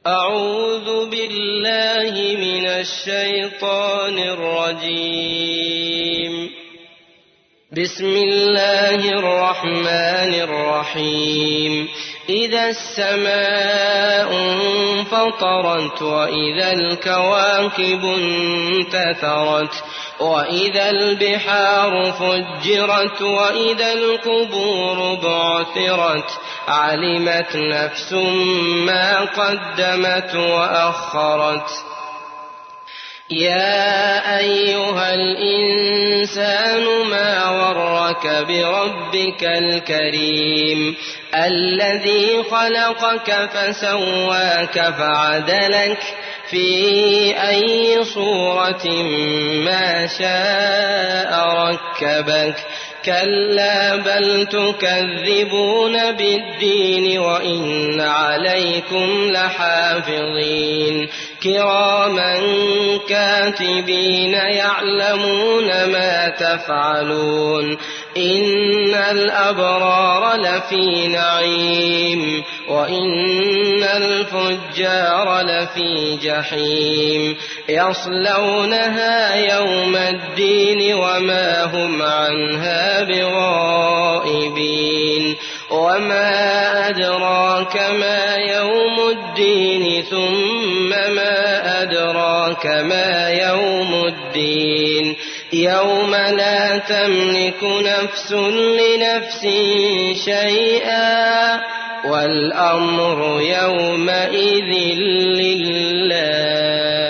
أعوذ بالله من الشيطان الرجيم. بسم الله الرحمن الرحيم. إذا السماء انفطرت وإذا الكواكب انتثرت وإذا البحار فجرت وإذا القبور بعثرت علمت نفس ما قدمت وأخرت. يا أيها الإنسان ما غرك بربك الكريم الذي خلقك فسواك فعدلك في أي صورة ما شاء ركبك. كلا بل تكذبون بالدين وإن عليكم لحافظين كراما كاتبين يعلمون ما تفعلون. إن الأبرار لفي نعيم وإن الفجار لفي جحيم يصلونها يوم الدين وما هم عنها بغائبين. وما أدراك ما يوم الدين ثم ما أدراك ما يوم الدين يوم لا تملك نفس لنفس شيئا والأمر يومئذ لله.